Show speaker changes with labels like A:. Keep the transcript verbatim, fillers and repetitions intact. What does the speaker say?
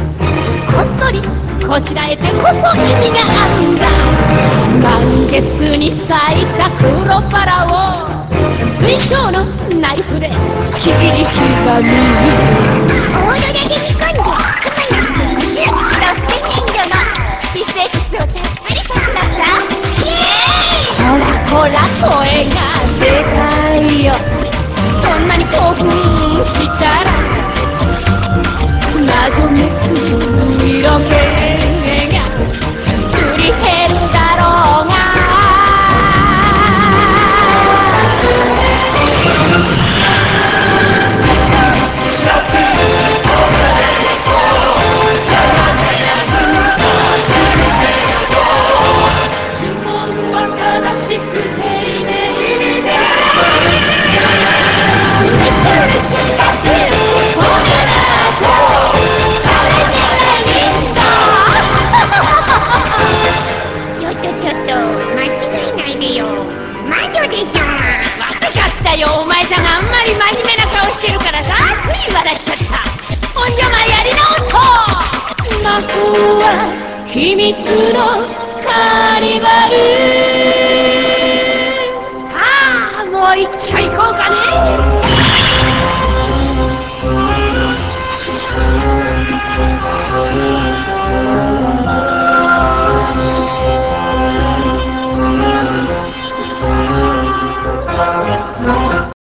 A: こっそりこしらえてこそ意味があるんだ。満月に咲いた黒バラを水晶のナイフでちぎり刻み、オーロラで煮込んで熊の巣をギュッとして人魚の微生物をたっぷりかけなさい。イエーイ。ほらほら声がでかいよ。そんなに興奮したら謎めく色気がすり減るだろうが。お前さんがあんまり真面目な顔してるからさ、つい笑っちゃった。ほんじゃまやり直そう。魔法は秘密のカーニバル。